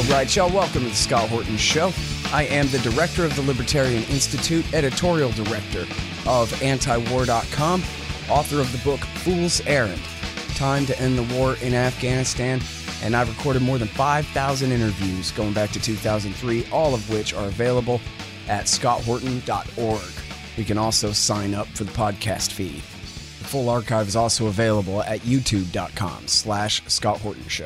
All right, y'all, welcome to the Scott Horton Show. I am the director of the Libertarian Institute, editorial director of antiwar.com, author of the book Fool's Errand, Time to End the War in Afghanistan, and I've recorded more than 5,000 interviews going back to 2003, all of which are available at scotthorton.org. You can also sign up for the podcast feed. The full archive is also available at youtube.com/Scott Horton Show.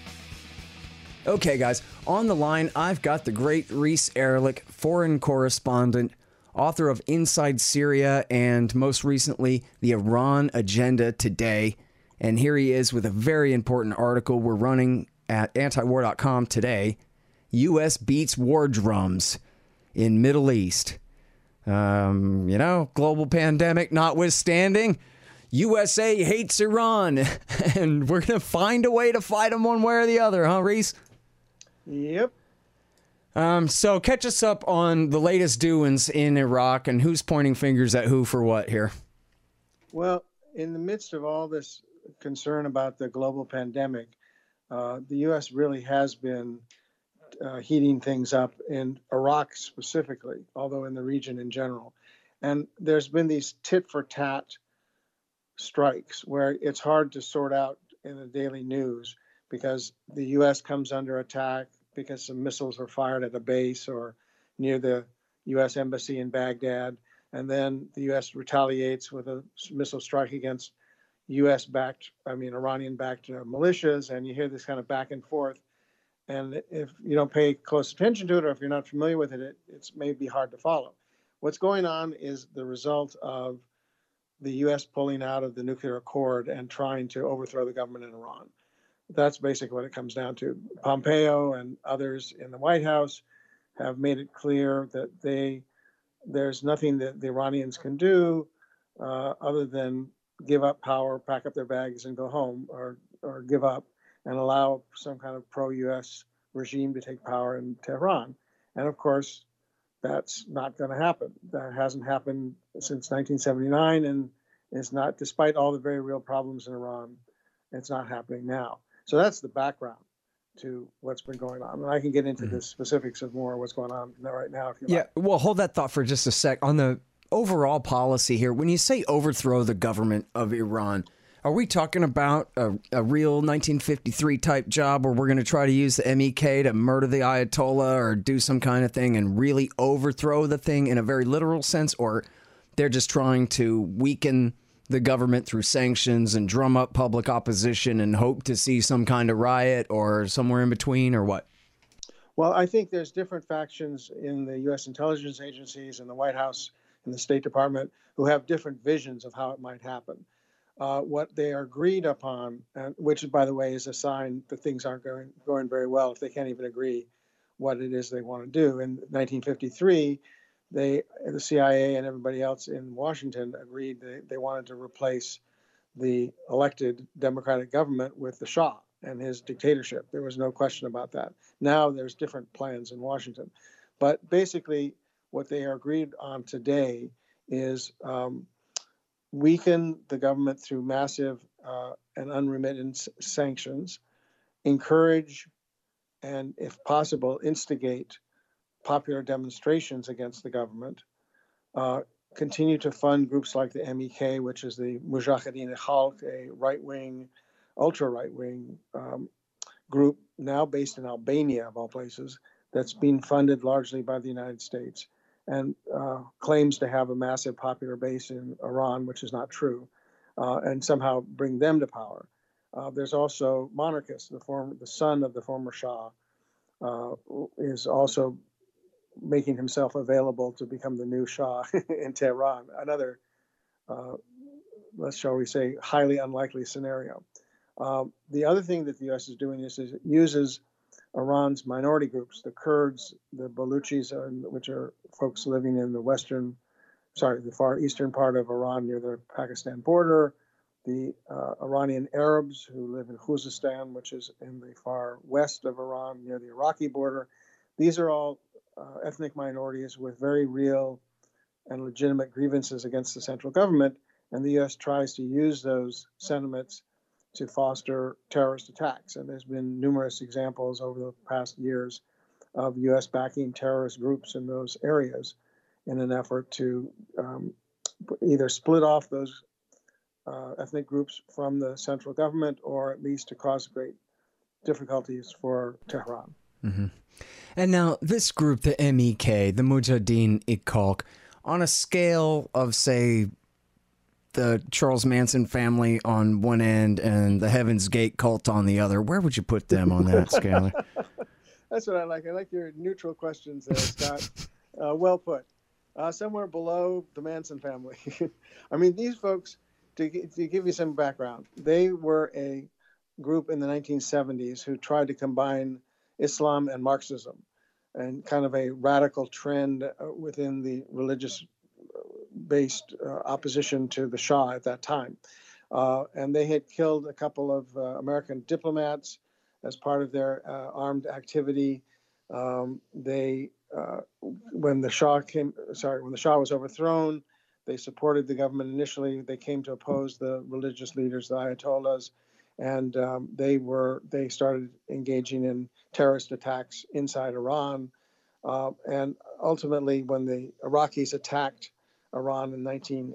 Okay, guys, on the line, I've got the great Reese Erlich, foreign correspondent, author of Inside Syria, and most recently, The Iran Agenda Today. And here he is with a very important article we're running at antiwar.com today. U.S. beats war drums in Middle East. Global pandemic notwithstanding, USA hates Iran, and we're going to find a way to fight them one way or the other, huh, Reese? Yep. So catch us up on the latest doings in Iraq and who's pointing fingers at who for what here. Well, in the midst of all this concern about the global pandemic, the U.S. really has been heating things up in Iraq specifically, although in the region in general. And there's been these tit-for-tat strikes where it's hard to sort out in the daily news because the U.S. comes under attack because some missiles were fired at a base or near the U.S. embassy in Baghdad. And then the U.S. retaliates with a missile strike against Iranian-backed militias. And you hear this kind of back and forth. And if you don't pay close attention to it, or if you're not familiar with it, it's maybe hard to follow. What's going on is the result of the U.S. pulling out of the nuclear accord and trying to overthrow the government in Iran. That's basically what it comes down to. Pompeo and others in the White House have made it clear that there's nothing that the Iranians can do other than give up power, pack up their bags, and go home, or give up and allow some kind of pro-U.S. regime to take power in Tehran. And of course, that's not going to happen. That hasn't happened since 1979, and it's not, despite all the very real problems in Iran, it's not happening now. So that's the background to what's been going on. And I can get into the specifics of more of what's going on right now if you like. Yeah, well, hold that thought for just a sec. On the overall policy here, when you say overthrow the government of Iran, are we talking about a real 1953 type job where we're going to try to use the MEK to murder the Ayatollah or do some kind of thing and really overthrow the thing in a very literal sense? Or they're just trying to weaken the government through sanctions and drum up public opposition and hope to see some kind of riot or somewhere in between, or what? Well, I think there's different factions in the U.S. intelligence agencies and the White House and the State Department who have different visions of how it might happen. What they are agreed upon, which, by the way, is a sign that things aren't going very well if they can't even agree what it is they want to do. In 1953, the CIA and everybody else in Washington agreed they wanted to replace the elected democratic government with the Shah and his dictatorship. There was no question about that. Now there's different plans in Washington. But basically, what they are agreed on today is weaken the government through massive and unremitted sanctions, encourage and, if possible, instigate popular demonstrations against the government, continue to fund groups like the MEK, which is the Mujahideen-e-Khalq, a right-wing, ultra-right-wing group now based in Albania, of all places, that's being funded largely by the United States and claims to have a massive popular base in Iran, which is not true, and somehow bring them to power. There's also monarchists. The son of the former Shah is also making himself available to become the new Shah in Tehran, another, shall we say, highly unlikely scenario. The other thing that the U.S. is doing is it uses Iran's minority groups, the Kurds, the Baluchis, which are folks living in the far eastern part of Iran near the Pakistan border, the Iranian Arabs who live in Khuzestan, which is in the far west of Iran near the Iraqi border. These are all ethnic minorities with very real and legitimate grievances against the central government, and the U.S. tries to use those sentiments to foster terrorist attacks. And there's been numerous examples over the past years of U.S. backing terrorist groups in those areas in an effort to either split off those ethnic groups from the central government, or at least to cause great difficulties for Tehran. Mm-hmm. And now this group, the MEK, the Mujahideen-i-Khalq, on a scale of, say, the Charles Manson family on one end and the Heaven's Gate cult on the other, where would you put them on that scale? That's what I like. I like your neutral questions there, Scott. Well put. Somewhere below the Manson family. I mean, these folks, to give you some background, they were a group in the 1970s who tried to combine Islam and Marxism, and kind of a radical trend within the religious-based opposition to the Shah at that time. And they had killed a couple of American diplomats as part of their armed activity. When the Shah was overthrown, they supported the government initially. They came to oppose the religious leaders, the Ayatollahs, and they started engaging in terrorist attacks inside Iran. And ultimately, when the Iraqis attacked Iran in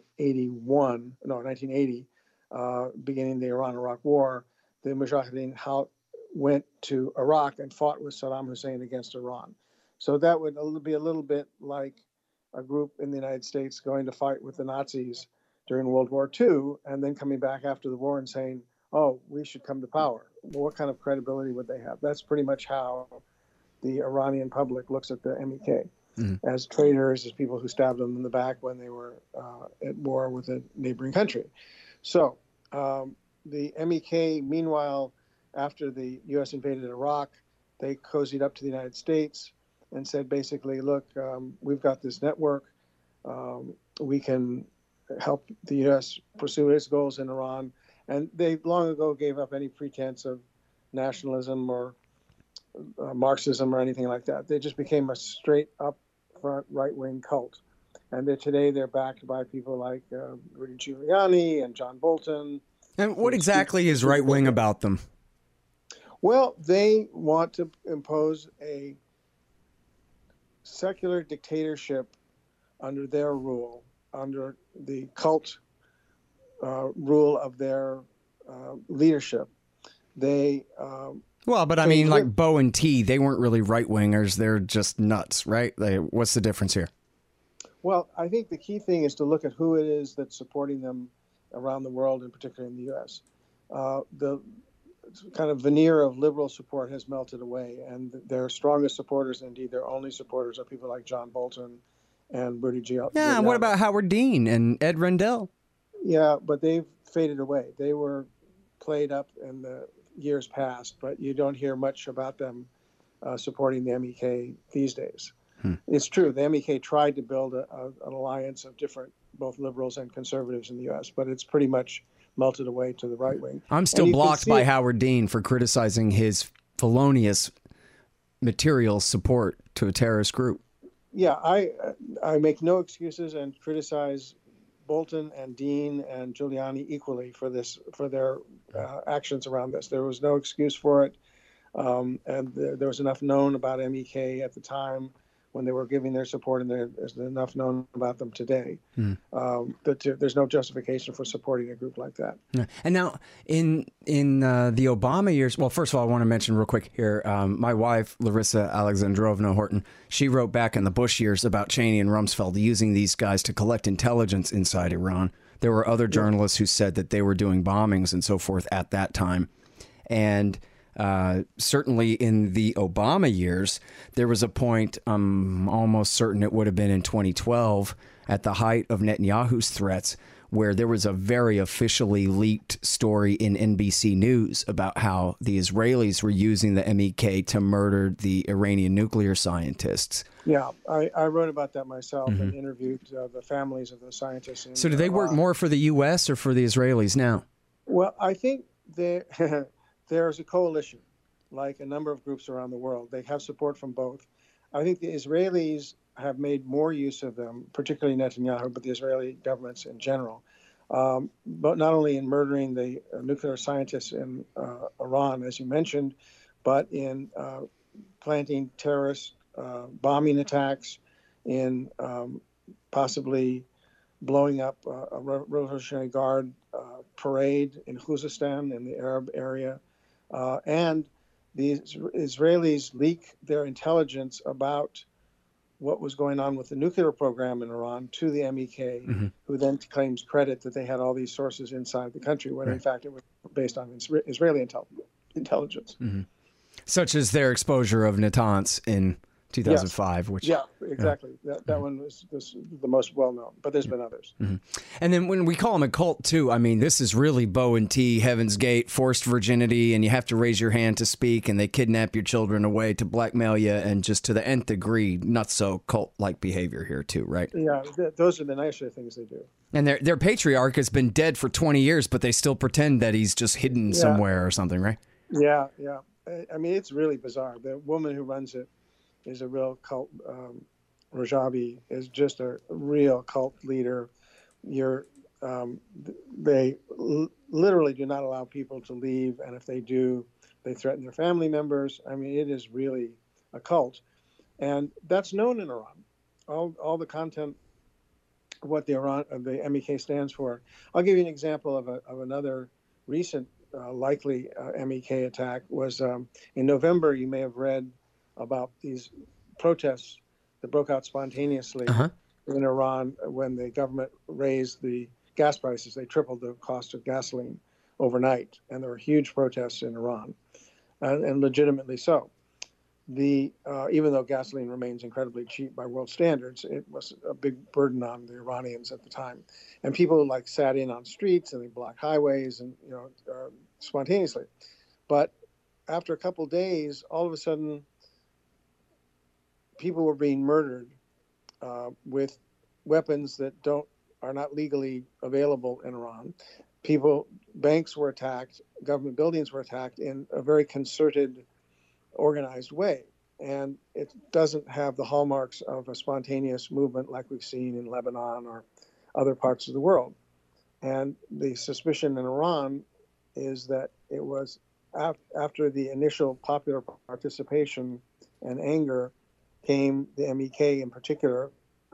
1980, beginning the Iran-Iraq War, the Mujahideen went to Iraq and fought with Saddam Hussein against Iran. So that would be a little bit like a group in the United States going to fight with the Nazis during World War II, and then coming back after the war and saying, oh, we should come to power. Well, what kind of credibility would they have? That's pretty much how the Iranian public looks at the MEK, as traitors, as people who stabbed them in the back when they were at war with a neighboring country. So the MEK, meanwhile, after the U.S. invaded Iraq, they cozied up to the United States and said, basically, look, we've got this network. We can help the U.S. pursue its goals in Iran. And they long ago gave up any pretense of nationalism or Marxism or anything like that. They just became a straight up front right-wing cult. And today they're backed by people like Rudy Giuliani and John Bolton. And what exactly is right-wing about them? Well, they want to impose a secular dictatorship under their rule, under the cult rule of their leadership. They but I mean, like Bo and T, they weren't really right-wingers. They're just nuts, right? What's the difference here? Well, I think the key thing is to look at who it is that's supporting them around the world, and particularly in the U.S. The kind of veneer of liberal support has melted away, and their strongest supporters, indeed their only supporters, are people like John Bolton and Rudy Giuliani. Yeah, and what about Howard Dean and Ed Rendell? Yeah, but they've faded away. They were played up in the years past, but you don't hear much about them supporting the MEK these days. It's true, the MEK tried to build an alliance of different, both liberals and conservatives in the U.S., but it's pretty much melted away to the right wing. I'm still blocked by Howard Dean for criticizing his felonious material support to a terrorist group. Yeah, I make no excuses and criticize Bolton and Dean and Giuliani equally for their actions around this. There was no excuse for it, and there was enough known about MEK at the time when they were giving their support, and there's enough known about them today. That there's no justification for supporting a group like that. And now, in the Obama years, well, first of all, I want to mention real quick here, my wife, Larissa Alexandrovna Horton, she wrote back in the Bush years about Cheney and Rumsfeld using these guys to collect intelligence inside Iran. There were other journalists who said that they were doing bombings and so forth at that time. And certainly in the Obama years, there was a point, I'm almost certain it would have been in 2012, at the height of Netanyahu's threats, where there was a very officially leaked story in NBC News about how the Israelis were using the MEK to murder the Iranian nuclear scientists. Yeah, I wrote about that myself and interviewed the families of the scientists. So do they work more for the U.S. or for the Israelis now? Well, I think there's a coalition, like a number of groups around the world. They have support from both. I think the Israelis have made more use of them, particularly Netanyahu, but the Israeli governments in general, but not only in murdering the nuclear scientists in Iran, as you mentioned, but in planting terrorist bombing attacks, in possibly blowing up a Revolutionary Guard parade in Khuzestan in the Arab area. And the Israelis leak their intelligence about what was going on with the nuclear program in Iran to the MEK, who then claims credit that they had all these sources inside the country, when in fact it was based on Israeli intelligence. Such as their exposure of Natanz in 2005, which exactly. That one was the most well known, but there's been others. And then when we call them a cult too, I mean, this is really Bo and T, Heaven's Gate, forced virginity, and you have to raise your hand to speak, and they kidnap your children away to blackmail you, and just to the nth degree, not so cult-like behavior here too, right? Yeah, those are the nicer things they do. And their patriarch has been dead for 20 years, but they still pretend that he's just hidden somewhere or something, right? Yeah. I mean, it's really bizarre. The woman who runs it is a real cult. Rajabi is just a real cult leader. They literally do not allow people to leave, and if they do, they threaten their family members. I mean, it is really a cult, and that's known in Iran. All the content of what the MEK stands for. I'll give you an example of another recent likely MEK attack. Was in November. You may have read about these protests that broke out spontaneously in Iran when the government raised the gas prices. They tripled the cost of gasoline overnight, and there were huge protests in Iran, and legitimately so. Even though gasoline remains incredibly cheap by world standards, it was a big burden on the Iranians at the time, and people sat in on streets and they blocked highways and spontaneously. But after a couple of days, all of a sudden, people were being murdered with weapons that are not legally available in Iran. Banks were attacked, government buildings were attacked in a very concerted, organized way. And it doesn't have the hallmarks of a spontaneous movement like we've seen in Lebanon or other parts of the world. And the suspicion in Iran is that it was after the initial popular participation and anger came the MEK in particular,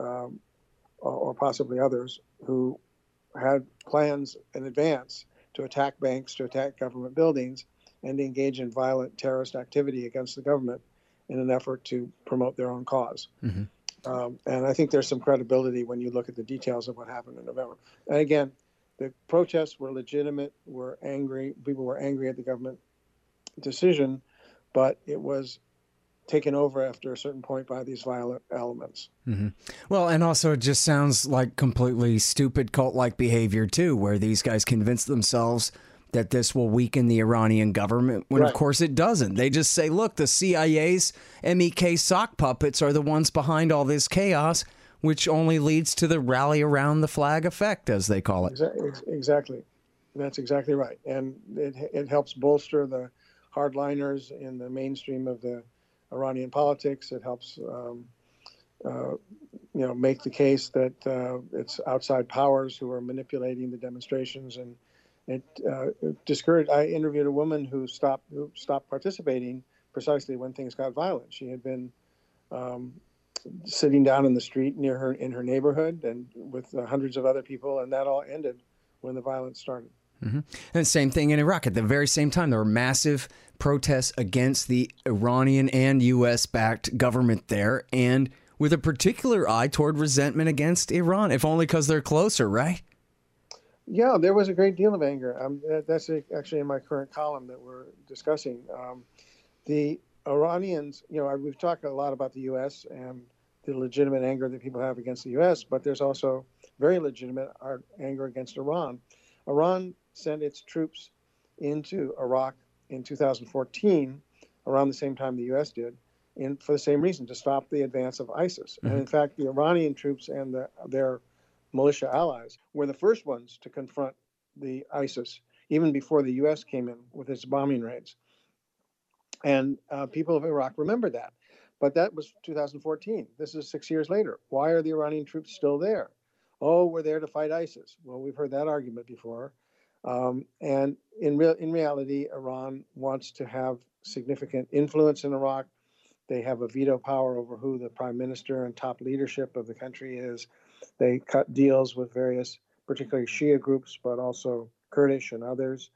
or possibly others, who had plans in advance to attack banks, to attack government buildings, and to engage in violent terrorist activity against the government in an effort to promote their own cause. And I think there's some credibility when you look at the details of what happened in November. And again, the protests were legitimate, people were angry at the government decision, but it was taken over after a certain point by these violent elements. Well, and also it just sounds like completely stupid cult-like behavior too, where these guys convince themselves that this will weaken the Iranian government, when of course it doesn't. They just say, look, the CIA's MEK sock puppets are the ones behind all this chaos, which only leads to the rally around the flag effect, as they call it. Exactly. That's exactly right. And it helps bolster the hardliners in the mainstream of the Iranian politics. It helps, make the case that it's outside powers who are manipulating the demonstrations, and it discouraged. I interviewed a woman who stopped participating precisely when things got violent. She had been sitting down in the street in her neighborhood, and with hundreds of other people, and that all ended when the violence started. And same thing in Iraq. At the very same time, there were massive protests against the Iranian and U.S.-backed government there, and with a particular eye toward resentment against Iran, if only because they're closer, right? Yeah, there was a great deal of anger. That's actually in my current column that we're discussing. The Iranians, we've talked a lot about the U.S. and the legitimate anger that people have against the U.S., but there's also very legitimate anger against Iran. Iran sent its troops into Iraq in 2014, around the same time the U.S. did, for the same reason, to stop the advance of ISIS. And in fact, the Iranian troops and their militia allies were the first ones to confront the ISIS, even before the U.S. came in with its bombing raids. And people of Iraq remember that. But that was 2014. This is 6 years later. Why are the Iranian troops still there? oh, we're there to fight ISIS. Well, we've heard that argument before. And in reality, Iran wants to have significant influence in Iraq. They have a veto power over who the prime minister and top leadership of the country is. They cut deals with various, particularly Shia groups, but also Kurdish and others.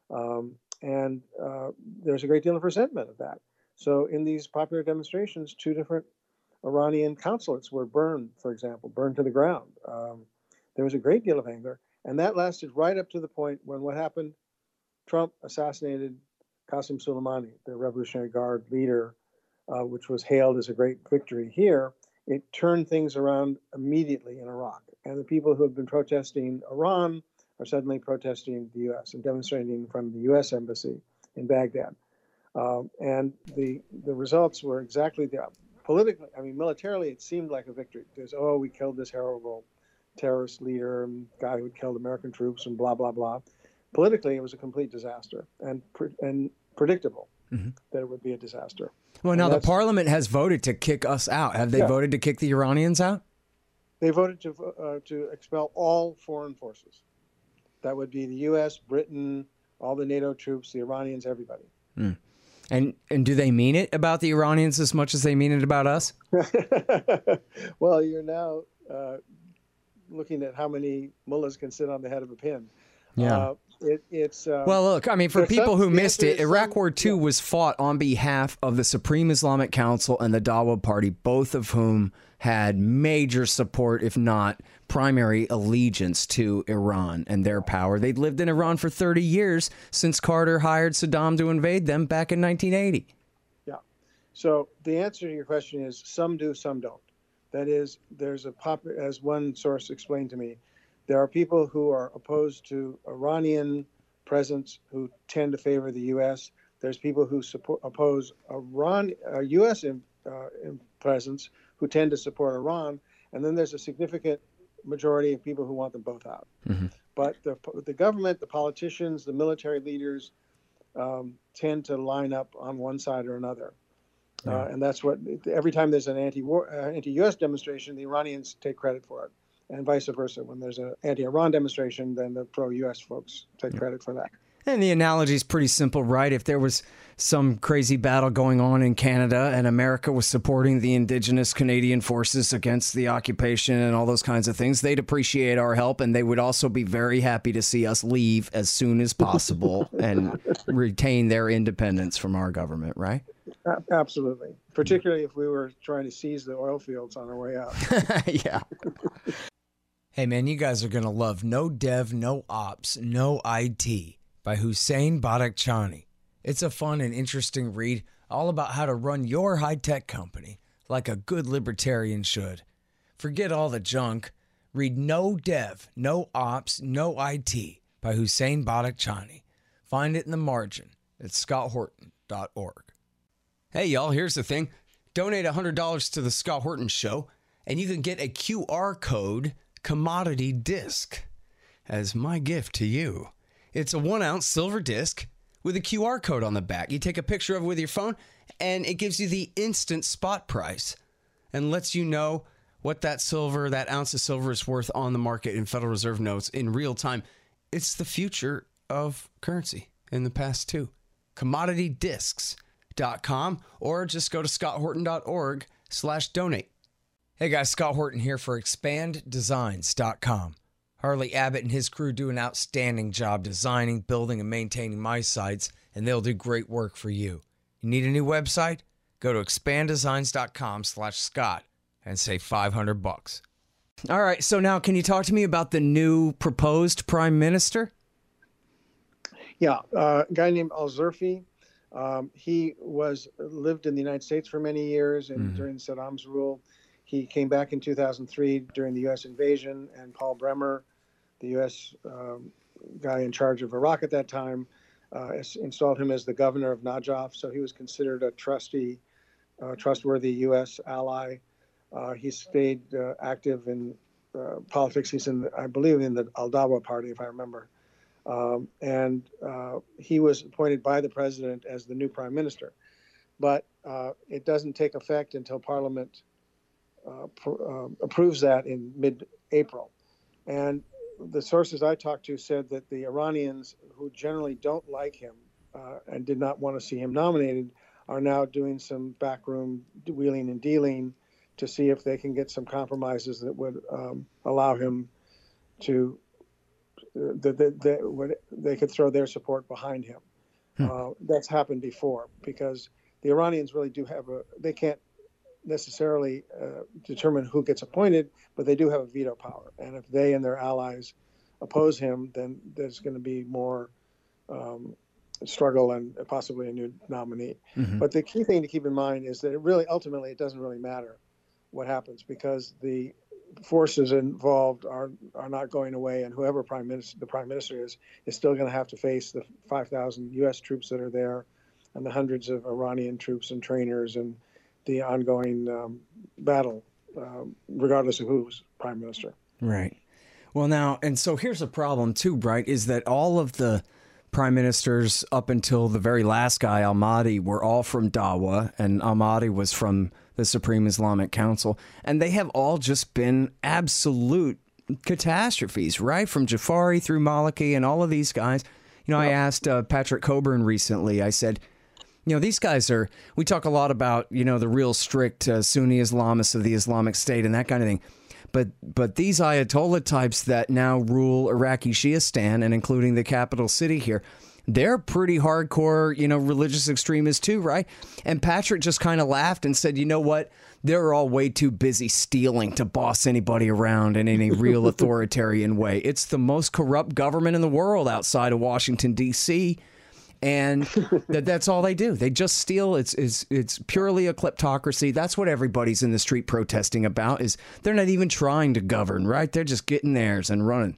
And there's a great deal of resentment of that. So in these popular demonstrations, 2 different Iranian consulates were burned, for example, burned to the ground. There was a great deal of anger. And that lasted right up to the point when what happened, Trump assassinated Qasem Soleimani, the Revolutionary Guard leader, which was hailed as a great victory here. It turned things around immediately in Iraq. And the people who had been protesting Iran are suddenly protesting the U.S. and demonstrating from the U.S. embassy in Baghdad. And the results were exactly the politically, I mean, militarily, it seemed like a victory. There's, oh, we killed this horrible terrorist leader and guy who had killed American troops and blah, blah, blah. Politically, it was a complete disaster and predictable that it would be a disaster. Well, now the parliament has voted to kick us out. Have they voted to kick the Iranians out? They voted to expel all foreign forces. That would be the U.S., Britain, all the NATO troops, the Iranians, everybody. And do they mean it about the Iranians as much as they mean it about us? Well, you're now looking at how many mullahs can sit on the head of a pin. Yeah. It's well, look, I mean, for people who missed it, Iraq War II was fought on behalf of the Supreme Islamic Council and the Dawa Party, both of whom had major support, if not primary allegiance to Iran and their power. They'd lived in Iran for 30 years since Carter hired Saddam to invade them back in 1980. Yeah. So the answer to your question is some do, some don't. That is, there's as one source explained to me, there are people who are opposed to Iranian presence who tend to favor the U.S. There's people who oppose U.S. presence who tend to support Iran. And then there's a significant majority of people who want them both out. But the government, the politicians, the military leaders tend to line up on one side or another. And that's what, every time there's an anti-U.S. demonstration, the Iranians take credit for it. And vice versa. When there's an anti-Iran demonstration, then the pro-U.S. folks take credit for that. And the analogy is pretty simple, right? If there was some crazy battle going on in Canada and America was supporting the indigenous Canadian forces against the occupation and all those kinds of things, they'd appreciate our help, and they would also be very happy to see us leave as soon as possible and retain their independence from our government, right? Absolutely. Particularly if we were trying to seize the oil fields on our way out. Yeah. Hey, man, you guys are going to love No Dev, No Ops, No IT by Hussein Badakhshani. It's a fun and interesting read all about how to run your high-tech company like a good libertarian should. Forget all the junk. Read No Dev, No Ops, No IT by Hussein Badakhshani. Find it in the margin at scotthorton.org. Hey, y'all, here's the thing. Donate $100 to the Scott Horton Show, and you can get a QR code commodity disc as my gift to you. It's a 1-ounce silver disc with a QR code on the back. You take a picture of it with your phone, and it gives you the instant spot price and lets you know what that ounce of silver is worth on the market in Federal Reserve notes in real time. It's the future of currency in the past, too. CommodityDiscs.com, or just go to scotthorton.org/donate. Hey guys, Scott Horton here for ExpandDesigns.com. Harley Abbott and his crew do an outstanding job designing, building, and maintaining my sites, and they'll do great work for you. You need a new website? Go to ExpandDesigns.com/Scott and save $500. All right, so now can you talk to me about the new proposed prime minister? Yeah, a guy named Al-Zurfi. He lived in the United States for many years and during Saddam's rule. He came back in 2003 during the U.S. invasion, and Paul Bremer, the U.S. Guy in charge of Iraq at that time, installed him as the governor of Najaf. So he was considered a trustworthy U.S. ally. He stayed active in politics. He's I believe in the Al-Dawa party, if I remember. And he was appointed by the president as the new prime minister. But it doesn't take effect until Parliament approves that in mid-April. And the sources I talked to said that the Iranians, who generally don't like him and did not want to see him nominated, are now doing some backroom wheeling and dealing to see if they can get some compromises that would allow him to, they could throw their support behind him. That's happened before, because the Iranians really do have they can't necessarily determine who gets appointed, but they do have a veto power. And if they and their allies oppose him, then there's going to be more struggle and possibly a new nominee. But the key thing to keep in mind is that ultimately it doesn't really matter what happens, because the forces involved are not going away, and whoever the prime minister is still going to have to face the 5,000 U.S. troops that are there, and the hundreds of Iranian troops and trainers, and the ongoing battle, regardless of who's prime minister. Right. Well, now, and so here's a problem too, right? Is that all of the prime ministers up until the very last guy, Al-Mahdi, were all from Dawa, and Al-Mahdi was from the Supreme Islamic Council, and they have all just been absolute catastrophes, right? From Jafari through Maliki and all of these guys. You know, I asked Patrick Coburn recently, I said, you know, these guys we talk a lot about, you know, the real strict Sunni Islamists of the Islamic State and that kind of thing. But these Ayatollah types that now rule Iraqi Shiistan, and including the capital city here, they're pretty hardcore, you know, religious extremists too, right? And Patrick just kind of laughed and said, you know what? They're all way too busy stealing to boss anybody around in any real authoritarian way. It's the most corrupt government in the world outside of Washington, D.C., and that's all they do. They just steal. It's purely a kleptocracy. That's what everybody's in the street protesting about. Is they're not even trying to govern, right? They're just getting theirs and running.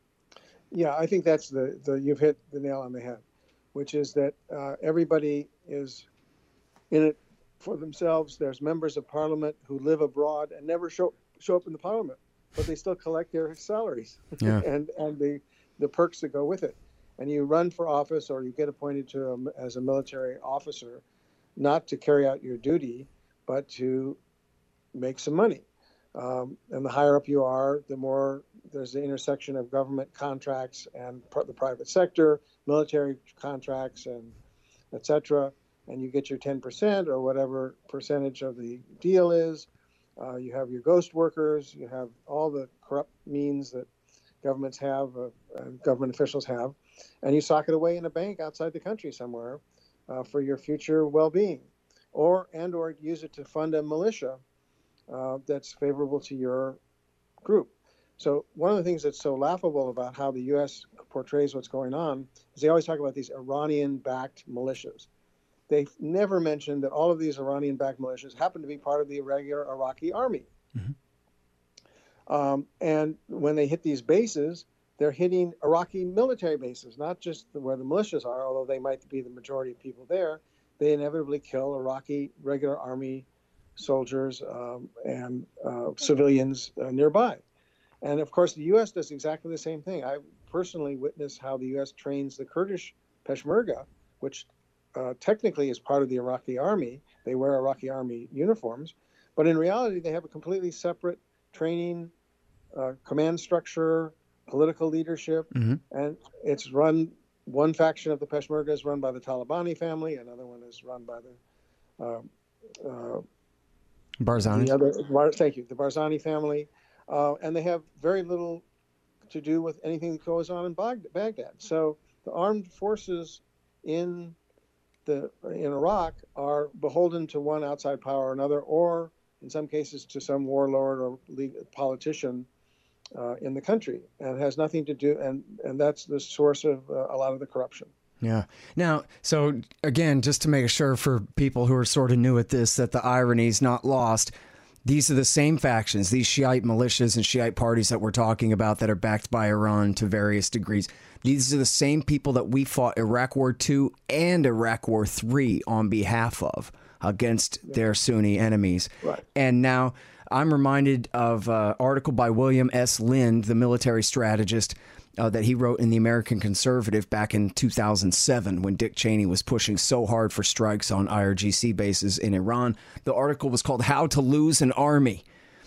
Yeah, I think that's you've hit the nail on the head, which is that everybody is in it for themselves. There's members of parliament who live abroad and never show up in the parliament, but they still collect their salaries and the perks that go with it. And you run for office, or you get appointed as a military officer, not to carry out your duty, but to make some money. And the higher up you are, the more there's the intersection of government contracts and the private sector, military contracts, and et cetera. And you get your 10% or whatever percentage of the deal is. You have your ghost workers. You have all the corrupt means that governments have, government officials have. And you sock it away in a bank outside the country somewhere for your future well-being, or use it to fund a militia that's favorable to your group. So one of the things that's so laughable about how the U.S. portrays what's going on is they always talk about these Iranian-backed militias. They've never mentioned that all of these Iranian-backed militias happen to be part of the irregular Iraqi army. And when they hit these bases, they're hitting Iraqi military bases, not just where the militias are, although they might be the majority of people there. They inevitably kill Iraqi regular army soldiers and civilians nearby. And of course, the U.S. does exactly the same thing. I personally witnessed how the U.S. trains the Kurdish Peshmerga, which technically is part of the Iraqi army. They wear Iraqi army uniforms, but in reality, they have a completely separate training, command structure, political leadership, and it's run. One faction of the Peshmerga is run by the Talabani family, another one is run by the Barzani. Thank you, the Barzani family, and they have very little to do with anything that goes on in Baghdad. So the armed forces in Iraq are beholden to one outside power or another, or in some cases to some warlord or politician in the country, and it has nothing to do, and that's the source of a lot of the corruption. Yeah. Now, so again, just to make sure for people who are sort of new at this, that the irony is not lost, these are the same factions, these Shiite militias and Shiite parties that we're talking about that are backed by Iran to various degrees. These are the same people that we fought Iraq War II and Iraq War III on behalf of against their Sunni enemies. Right. And now I'm reminded of an article by William S. Lind, the military strategist, that he wrote in the American Conservative back in 2007 when Dick Cheney was pushing so hard for strikes on IRGC bases in Iran. The article was called How to Lose an Army.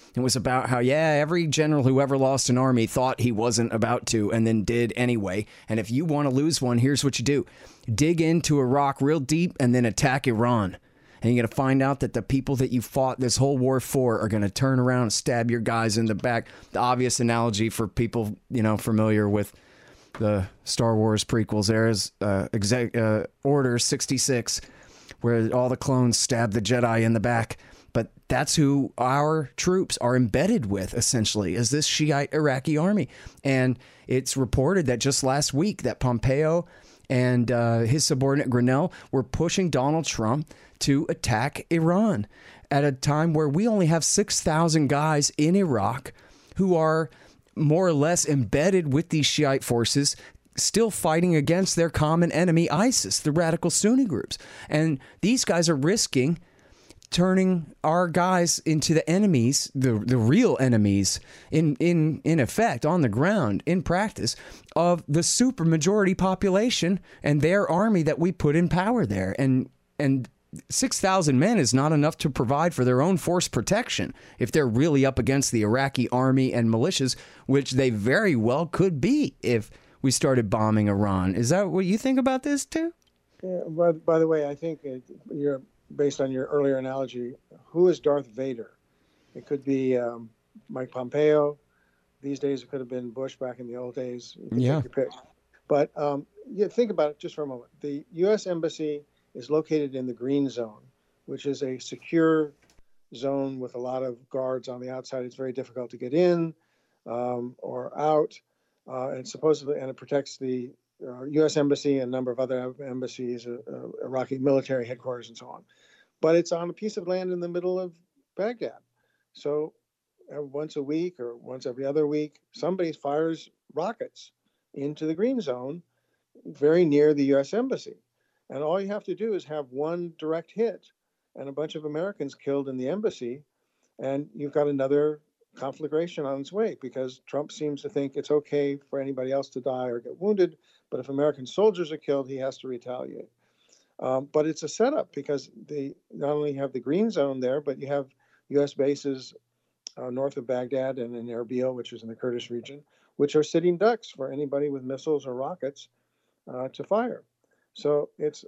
It was about how, every general who ever lost an army thought he wasn't about to and then did anyway. And if you want to lose one, here's what you do. Dig into Iraq real deep and then attack Iran. And you're going to find out that the people that you fought this whole war for are going to turn around and stab your guys in the back. The obvious analogy for people, familiar with the Star Wars prequels there is Order 66, where all the clones stab the Jedi in the back. But that's who our troops are embedded with, essentially, is this Shiite Iraqi army. And it's reported that just last week that Pompeo and his subordinate Grenell were pushing Donald Trump to attack Iran at a time where we only have 6,000 guys in Iraq who are more or less embedded with these Shiite forces, still fighting against their common enemy, ISIS, the radical Sunni groups. And these guys are risking turning our guys into the enemies, the real enemies, in effect, on the ground, in practice, of the supermajority population and their army that we put in power there. And 6,000 men is not enough to provide for their own force protection if they're really up against the Iraqi army and militias, which they very well could be if we started bombing Iran. Is that what you think about this too? Yeah, by the way, I think you're based on your earlier analogy. Who is Darth Vader? It could be Mike Pompeo. These days, it could have been Bush back in the old days. You can take your pick. But think about it just for a moment. The U.S. Embassy is located in the Green Zone, which is a secure zone with a lot of guards on the outside. It's very difficult to get in or out. And it protects the U.S. Embassy and a number of other embassies, Iraqi military headquarters, and so on. But it's on a piece of land in the middle of Baghdad. So once a week or once every other week, somebody fires rockets into the Green Zone very near the U.S. Embassy. And all you have to do is have one direct hit and a bunch of Americans killed in the embassy, and you've got another conflagration on its way, because Trump seems to think it's okay for anybody else to die or get wounded, but if American soldiers are killed, he has to retaliate. But it's a setup, because they not only have the Green Zone there, but you have U.S. bases north of Baghdad and in Erbil, which is in the Kurdish region, which are sitting ducks for anybody with missiles or rockets to fire. So if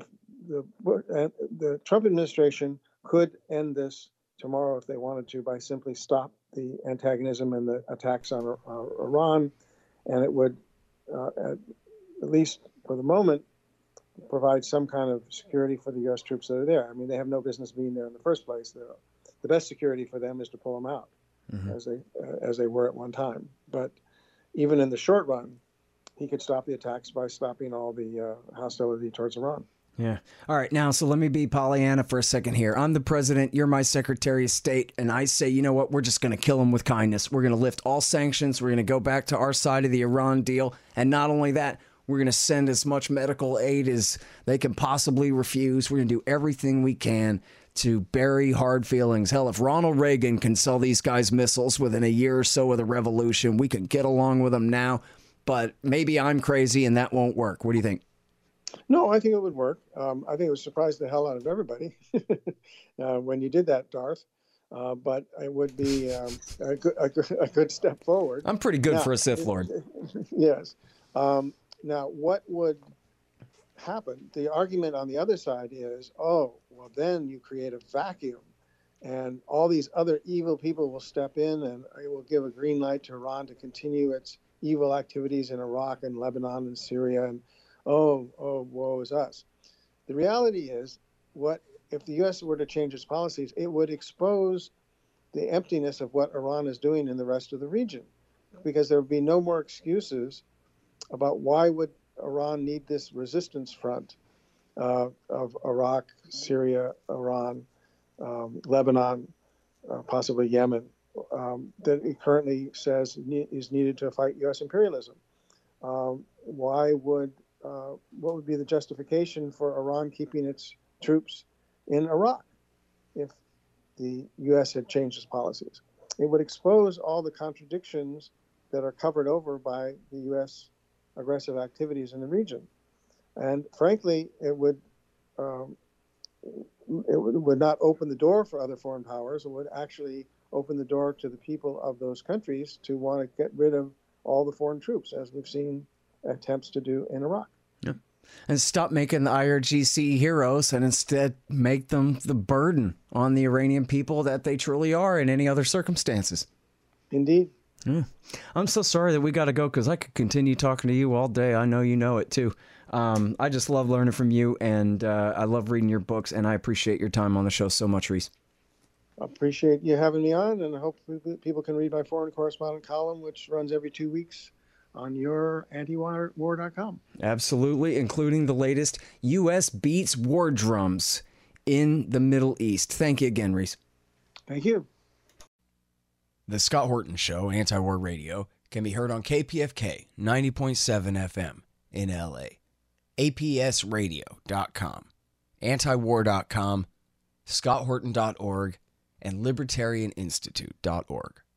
the Trump administration could end this tomorrow if they wanted to by simply stop the antagonism and the attacks on Iran, and it would, at least for the moment, provide some kind of security for the U.S. troops that are there. I mean, they have no business being there in the first place. The best security for them is to pull them out, as they were at one time. But even in the short run, he could stop the attacks by stopping all the hostility towards Iran. Yeah. All right. Now, so let me be Pollyanna for a second here. I'm the president. You're my Secretary of State. And I say, you know what? We're just going to kill him with kindness. We're going to lift all sanctions. We're going to go back to our side of the Iran deal. And not only that, we're going to send as much medical aid as they can possibly refuse. We're going to do everything we can to bury hard feelings. Hell, if Ronald Reagan can sell these guys missiles within a year or so of the revolution, we could get along with them now. But maybe I'm crazy and that won't work. What do you think? No, I think it would work. I think it would surprise the hell out of everybody when you did that, Darth. But it would be a good step forward. I'm pretty good for a Sith Lord. Yes. Now, what would happen? The argument on the other side is, then you create a vacuum, and all these other evil people will step in, and it will give a green light to Iran to continue its evil activities in Iraq and Lebanon and Syria, and woe is us. The reality is, what if the U.S. were to change its policies? It would expose the emptiness of what Iran is doing in the rest of the region, because there would be no more excuses about why would Iran need this resistance front of Iraq, Syria, Iran, Lebanon, possibly Yemen, that it currently says is needed to fight U.S. imperialism. What would be the justification for Iran keeping its troops in Iraq if the U.S. had changed its policies? It would expose all the contradictions that are covered over by the U.S. aggressive activities in the region. And frankly, it would not open the door for other foreign powers. It would actually open the door to the people of those countries to want to get rid of all the foreign troops, as we've seen attempts to do in Iraq. Yeah. And stop making the IRGC heroes and instead make them the burden on the Iranian people that they truly are in any other circumstances. Indeed. Yeah. I'm so sorry that we got to go because I could continue talking to you all day. I know you know it too. I just love learning from you, and I love reading your books, and I appreciate your time on the show so much, Reese. I appreciate you having me on, and I hope people can read my foreign correspondent column, which runs every 2 weeks on your antiwar.com. Absolutely, including the latest U.S. beats war drums in the Middle East. Thank you again, Reese. Thank you. The Scott Horton Show, Anti-War Radio, can be heard on KPFK 90.7 FM in L.A., APSradio.com, antiwar.com, scotthorton.org, and libertarianinstitute.org.